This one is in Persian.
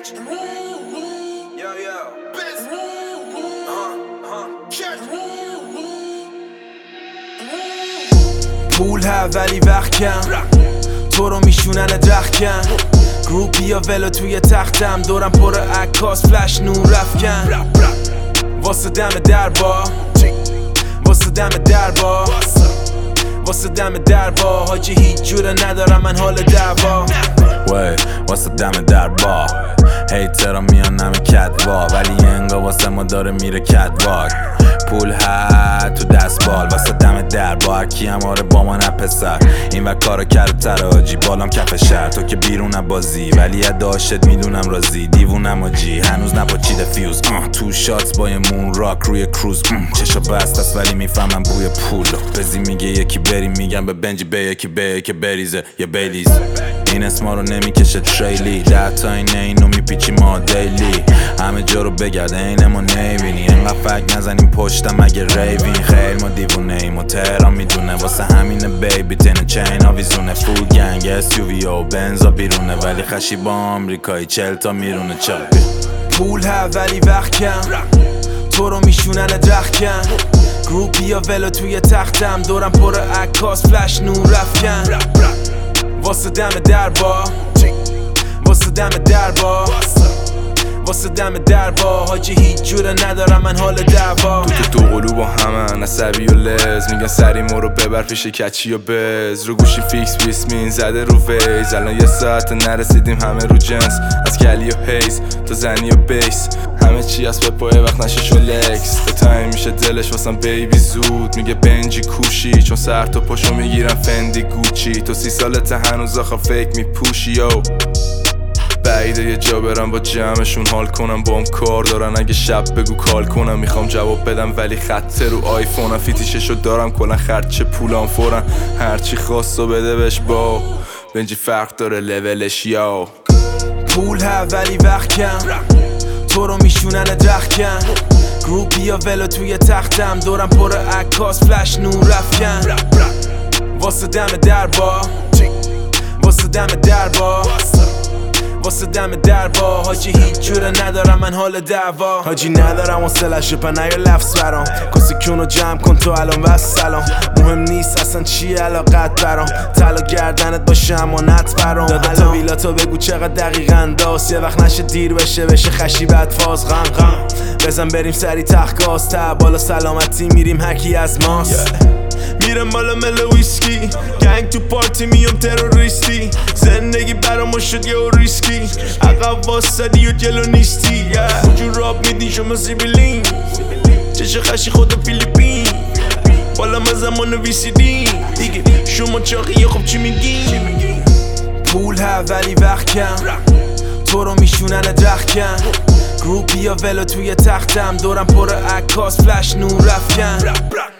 پول ها ولی وقت کم تو رو میشونن درخکن گروپی ها ولو توی تختم دورم پر عکاس فلش نور رفکن واسه دم دربا واسه دم دربا واسه دم دربا حاجی هیچ جوره ندارم من حال دعوا واسه دم دربا هیترا میان نم کدوا ولی انگا واسه ما داره میره کدواک پول ها تو دست بال واسه دم دربا هرکی هم آره با ما نپسر این و کارو کرد تراجی بالام کف شهر تو که بیرون بازی ولی داشت میدونم رازی دیوونم آجی هنوز نپاچیده فیوز تو شات با یه مون راک روی کروز چشا بست است ولی میفهمم بوی پولو بزی میگه یکی بریم میگم به بنجی به یکی که بریزه یه بیلیز این اسما رو نمیکشه تریلی 10 تا اینو میپیچی ما دیلی همه جا رو بگرد این ما نیبینی اینقدر فک نزنیم پشتم مگه ریوین خیلی ما دیوونه ایم و تهران میدونه واسه همینه بیبی تنه چین آویزونه فول گنگ SUV و بنزا بیرونه ولی خشی با آمریکایی 40 تا میرونه چاپی پول ها ولی وقت کم تو رو میشونن درخکن گروپی ها ولو توی تختم دورم پر عکاس فلش نور رفکن واسه دم دربا واسه دم دربا واسه دم دربا حاجی هیچ جوره ندارم من حال دعوا تو قلو با همن عصبی و لز میگن سری ما رو ببر پیش کچی و بز رو گوشی فیکس بیسمین زده رو ویز الان یه ساعت نرسیدیم همه رو جنس از کلی و هیز تا زنی و بیس همه چی از به پای وقت نشش و لکس تایم میشه دلش واسم بیبی زود میگه بنجی کوشی چون سر تو پاشو میگیرم فندی گوچی تو 30 سالت هنوز آخه فیک میپوشی یو بعیده یه جا برم با جمعشون حال کنم با هم کار دارن اگه شب بگو کال کنم میخوام جواب بدم ولی خط رو آیفونم فیتیششو دارم کلا خرچه پولام فورن هرچی خواستو بده بهش با بنجی فرق داره لولش یا پول ها ولی وقت کم تو رو میشونن درخکن گروپی ها ولو توی تختم دورم پر عکاس فلش نور رفکن واسه دم دربا واسه دم دربا واسه دم دربا حاجی هیچ جوره ندارم من حال دعوا حاجی ندارم حوصله‌ش پا نیا لفظ برام کسی کونو جمع کن تو الان و سلام مهم نیست اصلا چیه علاقت برام طلا گردنت باشه امانت برام دادا ویلاتو بگو چقدر دقیقاً داست یه وقت نشه دیر بشه خشی بعد فاز غم بزن بریم سری تخت گاز تا بالا سلامتی میریم هرکی از ماست میرم بالا ملو ویسکی گنگ تو پارتی میام تروریستی زندگی برام شد یه ریسکی عقب واسدی و جلو نیستی جو راب میدین شما سیبیلین چشا خشی خود فیلیپین بالا ما زمان ویسیدی دیگه شما چاقی خب چی میگین پول ها ولی وقت کم تو رو میشونن درخکن گروپی ها ولو توی تختم دورم پر عکاس فلش نور رفکن